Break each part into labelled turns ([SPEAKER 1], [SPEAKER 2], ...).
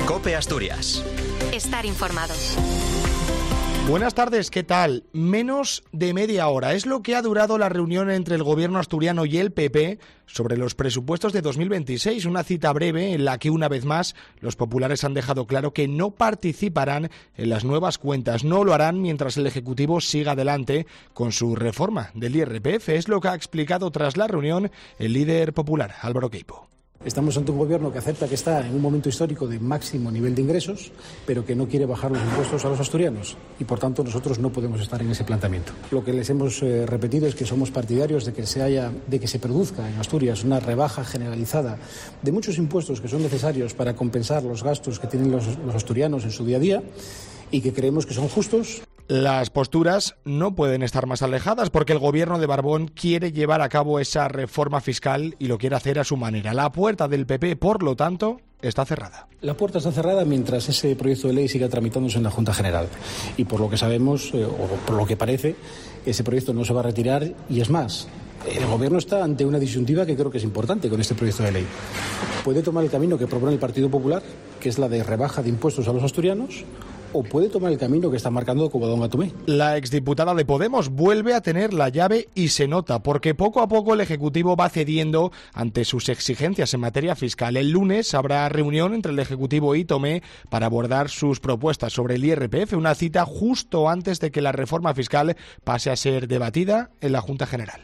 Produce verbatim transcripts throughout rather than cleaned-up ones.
[SPEAKER 1] COPE Asturias.
[SPEAKER 2] Estar informado.
[SPEAKER 3] Buenas tardes, ¿qué tal? Menos de media hora es lo que ha durado la reunión entre el gobierno asturiano y el P P sobre los presupuestos de dos mil veintiséis, una cita breve en la que una vez más los populares han dejado claro que no participarán en las nuevas cuentas, no lo harán mientras el Ejecutivo siga adelante con su reforma del I R P F, es lo que ha explicado tras la reunión el líder popular, Álvaro Queipo.
[SPEAKER 4] Estamos ante un gobierno que acepta que está en un momento histórico de máximo nivel de ingresos, pero que no quiere bajar los impuestos a los asturianos y, por tanto, nosotros no podemos estar en ese planteamiento. Lo que les hemos eh, repetido es que somos partidarios de que se haya, de que se produzca en Asturias una rebaja generalizada de muchos impuestos que son necesarios para compensar los gastos que tienen los, los asturianos en su día a día y que creemos que son justos.
[SPEAKER 3] Las posturas no pueden estar más alejadas porque el gobierno de Barbón quiere llevar a cabo esa reforma fiscal y lo quiere hacer a su manera. La puerta del P P, por lo tanto, está cerrada.
[SPEAKER 4] La puerta está cerrada mientras ese proyecto de ley siga tramitándose en la Junta General. Y por lo que sabemos, eh, o por lo que parece, ese proyecto no se va a retirar y es más. El gobierno está ante una disyuntiva que creo que es importante con este proyecto de ley. Puede tomar el camino que propone el Partido Popular, que es la de rebaja de impuestos a los asturianos, o puede tomar el camino que está marcando Covadonga Tomé.
[SPEAKER 3] La exdiputada de Podemos vuelve a tener la llave y se nota, porque poco a poco el Ejecutivo va cediendo ante sus exigencias en materia fiscal. El lunes habrá reunión entre el Ejecutivo y Tomé para abordar sus propuestas sobre el I R P F, una cita justo antes de que la reforma fiscal pase a ser debatida en la Junta General.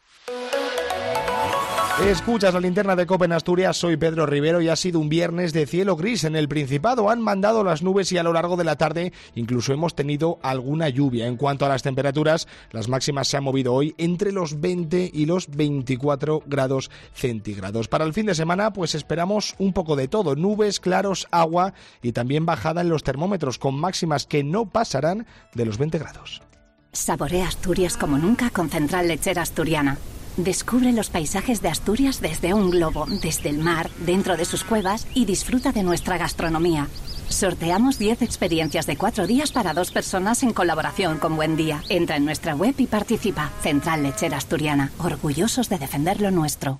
[SPEAKER 3] Escuchas la linterna de COPE en Asturias, soy Pedro Rivero y ha sido un viernes de cielo gris en el Principado. Han mandado las nubes y a lo largo de la tarde incluso hemos tenido alguna lluvia. En cuanto a las temperaturas, las máximas se han movido hoy entre los veinte y los veinticuatro grados centígrados. Para el fin de semana, pues esperamos un poco de todo, nubes, claros, agua y también bajada en los termómetros con máximas que no pasarán de los veinte grados.
[SPEAKER 2] Saborea Asturias como nunca con Central Lechera Asturiana. Descubre los paisajes de Asturias desde un globo, desde el mar, dentro de sus cuevas y disfruta de nuestra gastronomía. Sorteamos diez experiencias de cuatro días para dos personas en colaboración con Buen Día. Entra en nuestra web y participa. Central Lechera Asturiana, orgullosos de defender lo nuestro.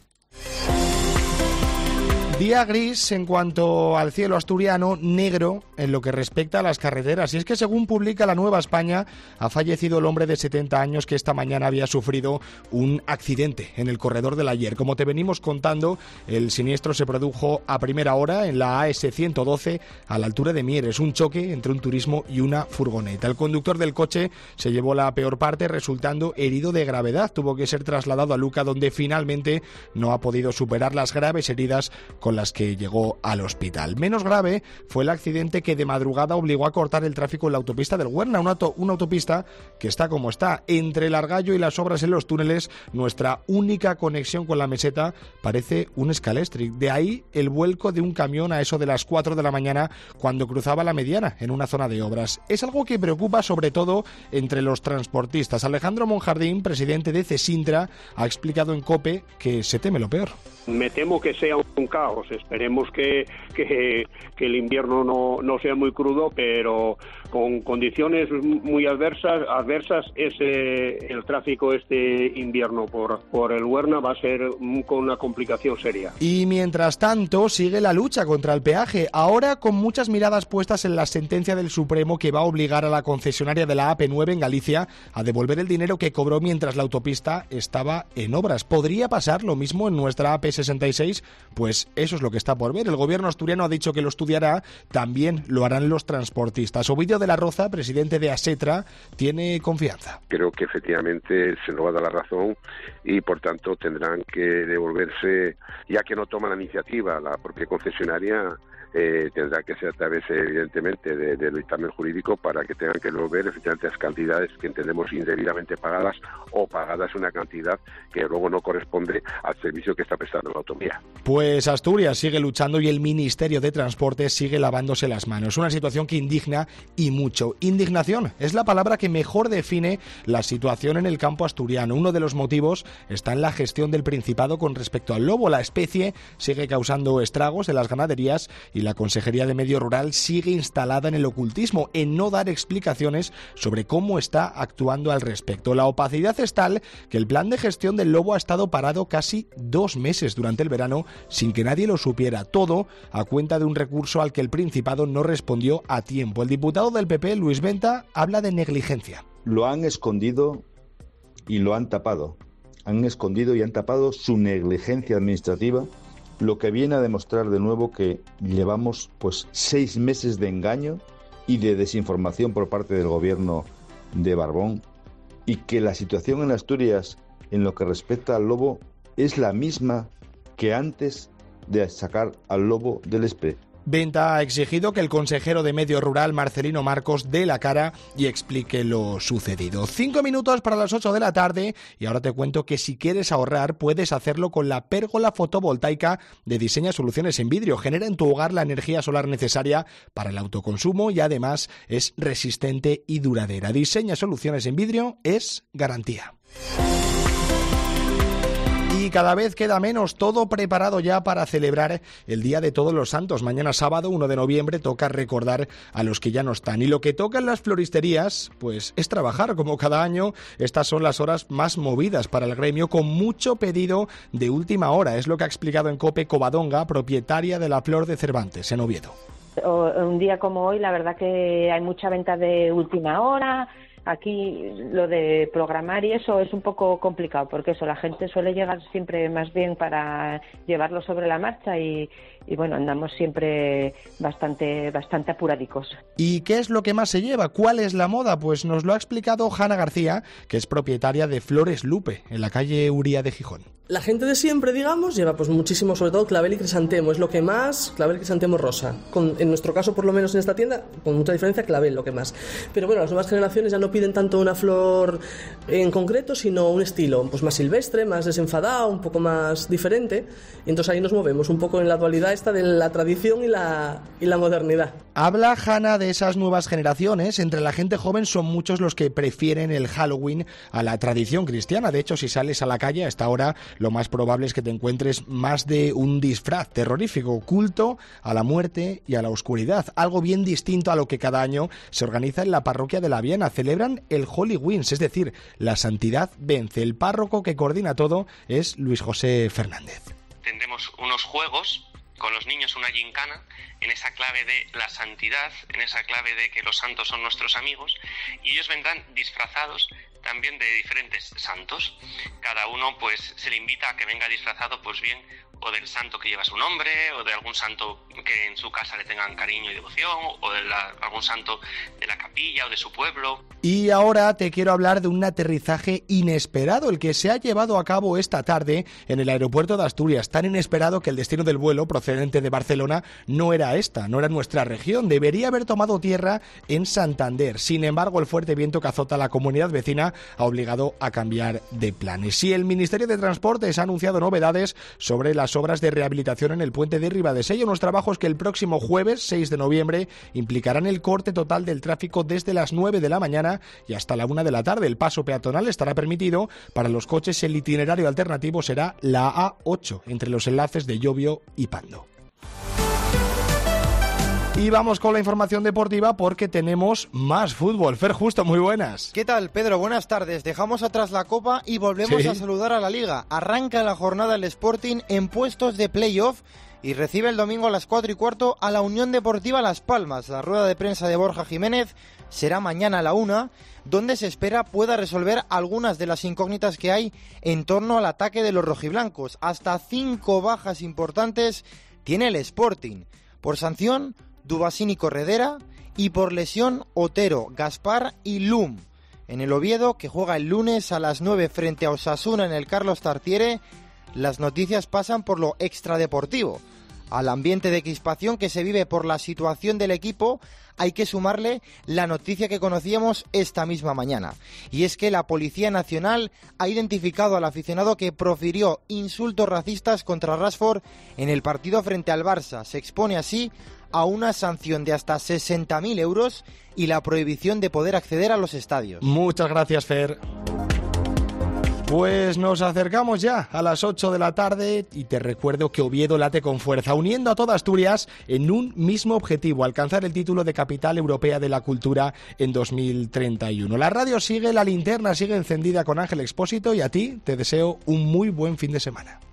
[SPEAKER 3] Día gris en cuanto al cielo asturiano, negro en lo que respecta a las carreteras. Y es que según publica La Nueva España, ha fallecido el hombre de setenta años que esta mañana había sufrido un accidente en el corredor del Ayer. Como te venimos contando, el siniestro se produjo a primera hora en la A S ciento doce a la altura de Mieres. Un choque entre un turismo y una furgoneta. El conductor del coche se llevó la peor parte resultando herido de gravedad. Tuvo que ser trasladado a Luca, donde finalmente no ha podido superar las graves heridas con las que llegó al hospital. Menos grave fue el accidente que de madrugada obligó a cortar el tráfico en la autopista del Huerna, una, auto, una autopista que está como está. Entre el Argallo y las obras en los túneles, nuestra única conexión con la meseta parece un escalestri. De ahí el vuelco de un camión a eso de las cuatro de la mañana cuando cruzaba la mediana en una zona de obras. Es algo que preocupa sobre todo entre los transportistas. Alejandro Monjardín, presidente de Cesintra, ha explicado en COPE que se teme lo peor.
[SPEAKER 5] Me temo que sea un caos. Esperemos que, que, que el invierno no, no sea muy crudo, pero con condiciones muy adversas, adversas ese, el tráfico este invierno por, por el Huerna va a ser con una complicación seria.
[SPEAKER 3] Y mientras tanto sigue la lucha contra el peaje, ahora con muchas miradas puestas en la sentencia del Supremo que va a obligar a la concesionaria de la A P nueve en Galicia a devolver el dinero que cobró mientras la autopista estaba en obras. ¿Podría pasar lo mismo en nuestra A P sesenta y seis? Pues eso es lo que está por ver. El gobierno asturiano ha dicho que lo estudiará, también lo harán los transportistas. Ovidio de la Roza, presidente de ASETRA, tiene confianza.
[SPEAKER 6] Creo que efectivamente se nos va a dar la razón y por tanto tendrán que devolverse, ya que no toma la iniciativa la propia concesionaria. Eh, tendrá que ser a través, evidentemente, de, del dictamen jurídico para que tengan que devolver efectivamente las cantidades que entendemos indebidamente pagadas o pagadas una cantidad que luego no corresponde al servicio que está prestando la autovía.
[SPEAKER 3] Pues Asturias sigue luchando y el Ministerio de Transportes sigue lavándose las manos. Una situación que indigna y mucho. Indignación es la palabra que mejor define la situación en el campo asturiano. Uno de los motivos está en la gestión del Principado con respecto al lobo. La especie sigue causando estragos en las ganaderías y la Consejería de Medio Rural sigue instalada en el ocultismo, en no dar explicaciones sobre cómo está actuando al respecto. La opacidad es tal que el plan de gestión del lobo ha estado parado casi dos meses durante el verano sin que nadie lo supiera. Todo a cuenta de un recurso al que el Principado no respondió a tiempo. El diputado del P P, Luis Venta, habla de negligencia.
[SPEAKER 1] Lo han escondido y lo han tapado. Han escondido y han tapado su negligencia administrativa, lo que viene a demostrar de nuevo que llevamos pues seis meses de engaño y de desinformación por parte del gobierno de Barbón, y que la situación en Asturias en lo que respecta al lobo es la misma que antes de sacar al lobo del S P E.
[SPEAKER 3] Venta ha exigido que el consejero de Medio Rural, Marcelino Marcos, dé la cara y explique lo sucedido. Cinco minutos para las ocho de la tarde y ahora te cuento que si quieres ahorrar puedes hacerlo con la pérgola fotovoltaica de Diseña Soluciones en Vidrio. Genera en tu hogar la energía solar necesaria para el autoconsumo y además es resistente y duradera. Diseña Soluciones en Vidrio es garantía. Y cada vez queda menos, todo preparado ya para celebrar el Día de Todos los Santos. Mañana sábado, uno de noviembre, toca recordar a los que ya no están. Y lo que toca en las floristerías, pues es trabajar como cada año. Estas son las horas más movidas para el gremio, con mucho pedido de última hora. Es lo que ha explicado en COPE Covadonga, propietaria de la Flor de Cervantes, en Oviedo.
[SPEAKER 7] Un día como hoy, la verdad que hay mucha venta de última hora. Aquí lo de programar y eso es un poco complicado, porque eso, la gente suele llegar siempre más bien para llevarlo sobre la marcha y, y bueno, andamos siempre bastante, bastante apuradicos.
[SPEAKER 3] ¿Y qué es lo que más se lleva? ¿Cuál es la moda? Pues nos lo ha explicado Hanna García, que es propietaria de Flores Lupe, en la calle Uría de Gijón.
[SPEAKER 8] La gente de siempre, digamos, lleva pues muchísimo, sobre todo clavel y crisantemo, es lo que más, clavel y crisantemo rosa. Con, en nuestro caso, por lo menos en esta tienda, con mucha diferencia, clavel lo que más. Pero bueno, las nuevas generaciones ya no piden tanto una flor en concreto, sino un estilo pues más silvestre, más desenfadado, un poco más diferente. Y entonces ahí nos movemos un poco en la dualidad esta de la tradición y la, y la modernidad.
[SPEAKER 3] Habla Hanna de esas nuevas generaciones. Entre la gente joven son muchos los que prefieren el Halloween a la tradición cristiana. De hecho, si sales a la calle a esta hora, lo más probable es que te encuentres más de un disfraz terrorífico, culto a la muerte y a la oscuridad. Algo bien distinto a lo que cada año se organiza en la parroquia de La Viana. Celebran el Holy Wins, es decir, la santidad vence. El párroco que coordina todo es Luis José Fernández.
[SPEAKER 9] Tendremos unos juegos con los niños, una gincana, en esa clave de la santidad, en esa clave de que los santos son nuestros amigos, y ellos vendrán disfrazados también de diferentes santos. Cada uno pues se le invita a que venga disfrazado pues bien o del santo que lleva su nombre, o de algún santo que en su casa le tengan cariño y devoción, o de la, algún santo de la capilla o de su pueblo.
[SPEAKER 3] Y ahora te quiero hablar de un aterrizaje inesperado, el que se ha llevado a cabo esta tarde en el aeropuerto de Asturias. Tan inesperado que el destino del vuelo procedente de Barcelona no era esta, no era nuestra región. Debería haber tomado tierra en Santander. Sin embargo, el fuerte viento que azota la comunidad vecina ha obligado a cambiar de planes. Y el Ministerio de Transportes ha anunciado novedades sobre las obras de rehabilitación en el puente de Ribadesella, unos trabajos que el próximo jueves seis de noviembre implicarán el corte total del tráfico desde las nueve de la mañana y hasta la una de la tarde. El paso peatonal estará permitido para los coches. El itinerario alternativo será la A ocho, entre los enlaces de Llobio y Pando. Y vamos con la información deportiva porque tenemos más fútbol. Fer Justo, muy buenas.
[SPEAKER 10] ¿Qué tal, Pedro? Buenas tardes. Dejamos atrás la Copa y volvemos ¿Sí? a saludar a la Liga. Arranca la jornada el Sporting en puestos de playoff y recibe el domingo a las cuatro y cuarto a la Unión Deportiva Las Palmas. La rueda de prensa de Borja Jiménez será mañana a la una, donde se espera pueda resolver algunas de las incógnitas que hay en torno al ataque de los rojiblancos. Hasta cinco bajas importantes tiene el Sporting. Por sanción, Dubasín y Corredera, y por lesión Otero, Gaspar y Lum. En el Oviedo, que juega el lunes a las nueve frente a Osasuna en el Carlos Tartiere, las noticias pasan por lo extradeportivo. Al ambiente de crispación que se vive por la situación del equipo hay que sumarle la noticia que conocíamos esta misma mañana. Y es que la Policía Nacional ha identificado al aficionado que profirió insultos racistas contra Rashford en el partido frente al Barça. Se expone así a una sanción de hasta sesenta mil euros y la prohibición de poder acceder a los estadios.
[SPEAKER 3] Muchas gracias, Fer. Pues nos acercamos ya a las ocho de la tarde y te recuerdo que Oviedo late con fuerza, uniendo a toda Asturias en un mismo objetivo, alcanzar el título de Capital Europea de la Cultura en dos mil treinta y uno. La radio sigue, la linterna sigue encendida con Ángel Expósito y a ti te deseo un muy buen fin de semana.